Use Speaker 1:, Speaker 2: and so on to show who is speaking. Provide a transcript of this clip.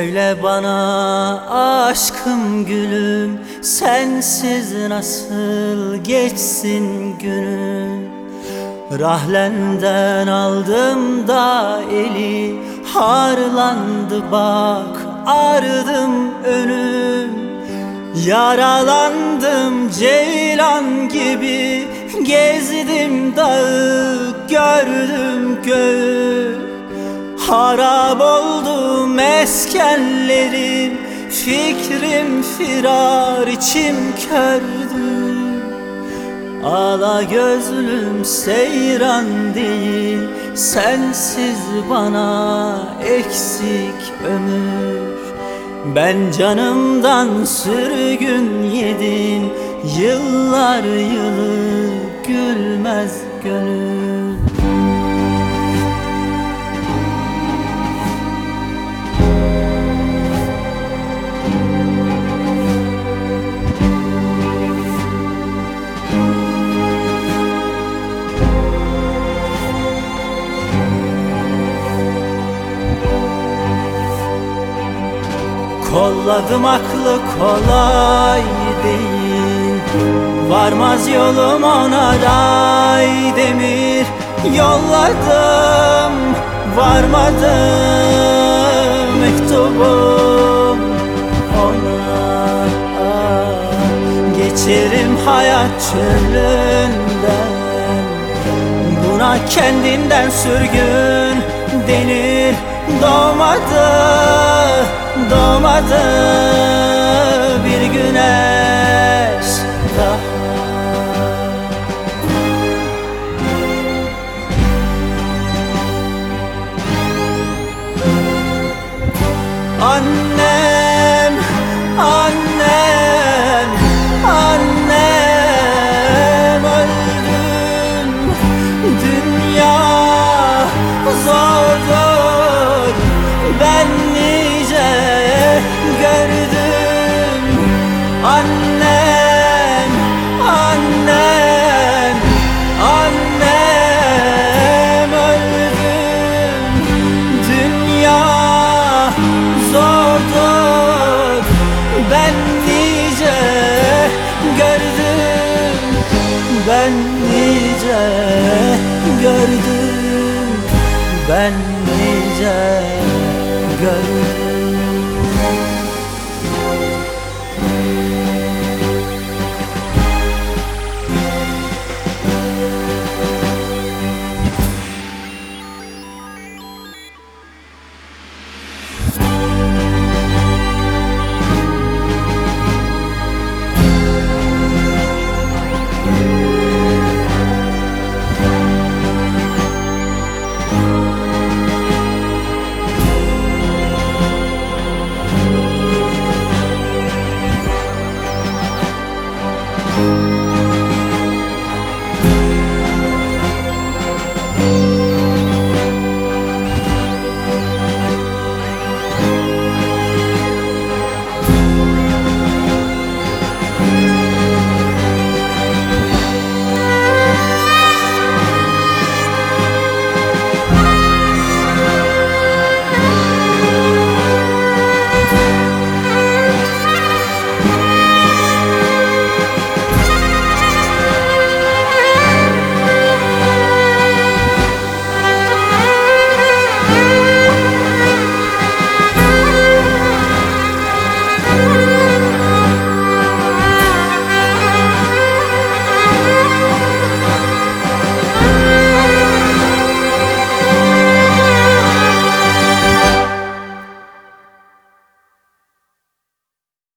Speaker 1: Söyle bana aşkım gülüm, sensiz nasıl geçsin günüm? Rahlenden aldım da eli, harlandı bak ardım önüm. Yaralandım ceylan gibi, gezdim dağı, gördüm göğü. Harap oldu meskenlerim, fikrim firar, içim kördü. Ala gözlüm seyran değil, sensiz bana eksik ömür. Ben canımdan sürgün yedim, yıllar yılı gülmez gönül. Kolladım aklı kolay değil, varmaz yolum ona day demir. Yolladım varmadı mektubum ona. Geçerim hayat çölünden, buna kendinden sürgün denir. Doğmadı bir güneş daha. Annem, annem, annem öldüm. Dünya zordur, ben nice gördüm. Annem, annem, annem öldüm. Dünya zordur, ben nice gördüm. Ben nice gördüm, ben nice